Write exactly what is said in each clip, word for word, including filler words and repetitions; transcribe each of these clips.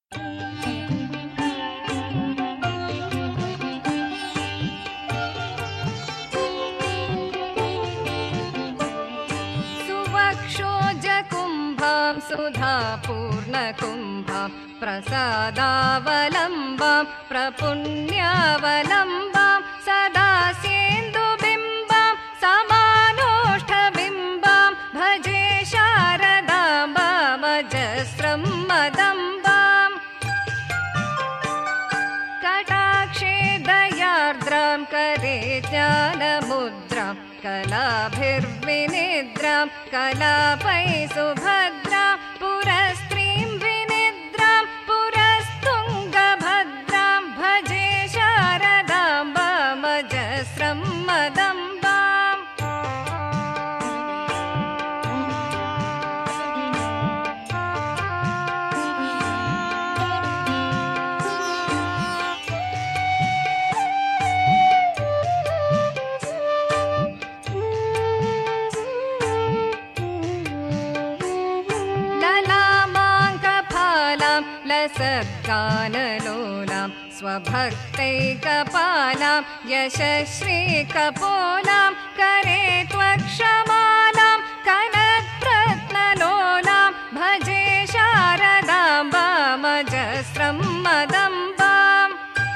सुवक्षोजकुम्भां सुधापूर्णकुम्भां प्रसादावलम्बां प्रपुण्यावलम्बां सदा सेन्दुबिम्बां समानोष्ठबिम्बां भजे शारदाम्बामजस्रं मदम्बाम् कटाक्षे दयार्द्रां करे ज्ञानमुद्रां कलाभिर्विनिद्रां कलापै सुभद्रां पुरस्त्रीं विनिद्रां पुरस्तुङ्गभद्रां भजे शारदाम्बामजस्रं मदम्बाम् लसद्गानलोलां स्वभक्तैकपालां यशश्रीकपोलां करे त्वक्षमालां कनत्रत्नलोलां भजे शारदाम्बामजस्रं मदम्बाम्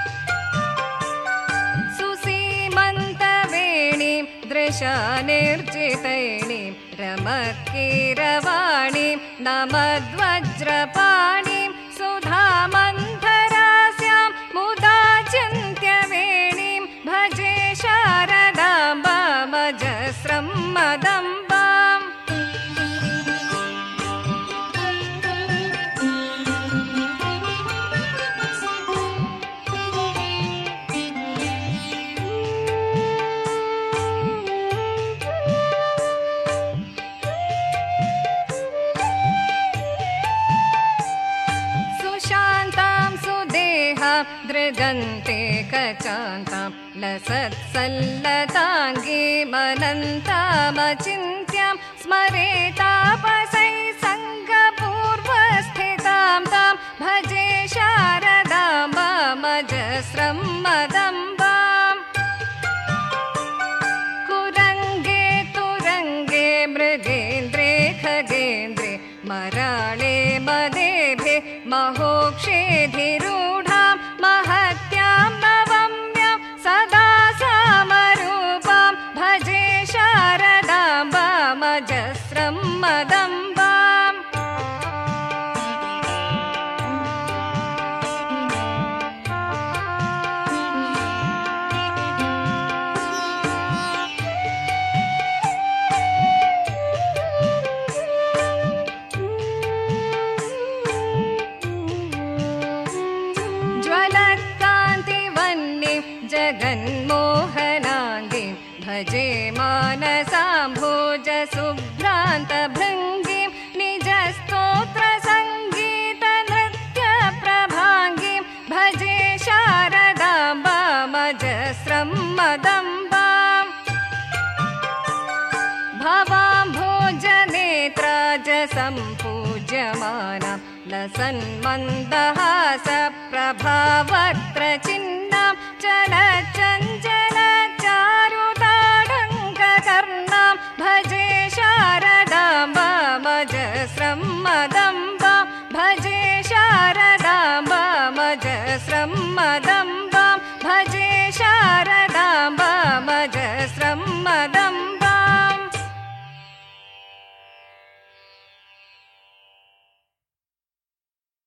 सुसीमन्तवेणीं दृशानिर्जितैणीं रमत्कीरवाणीं नमद्वज्रपाणीं सुधामन्थरास्यां मुदा चिन्त्यवेणीं भजे शारदाम्बामजस्रं मदम्बाम् दृगन्ते कचान्तां लसत्सल्लताङ्गीमनन्तामचिन्त्यां स्मरेतापसै सङ्गपूर्वस्थितां तां भजे शारदाम्बामजस्रं मदम्बाम् कुरङ्गे तुरङ्गे मृगेन्द्रे खगेन्द्रे मराळे मदेभे महोक्षेधिरूढां महत्यां नवम्यां सदा सामरूपां भजे शारदाम्बामजस्रं मदम्बाम् जगन्मोहनाङ्गीं भजे मानसाम्भोजशुभ्रान्तभृङ्गीं निजस्तोत्रसङ्गीतनृत्यप्रभाङ्गीं भजे शारदाम्बामजस्रं मदम्बाम् भवाम्भोजनेत्राजसम्पूज्यमानां लसन्मन्दहासप्रभावक्त्रचिह्नां चलच्चञ्चलचारुताडङ्ककर्णां भजे शारदाम्बामजस्रं मदम्बां भजे शारदाम्बामजस्रं मदम्बां भजे शारदाम्बामजस्रं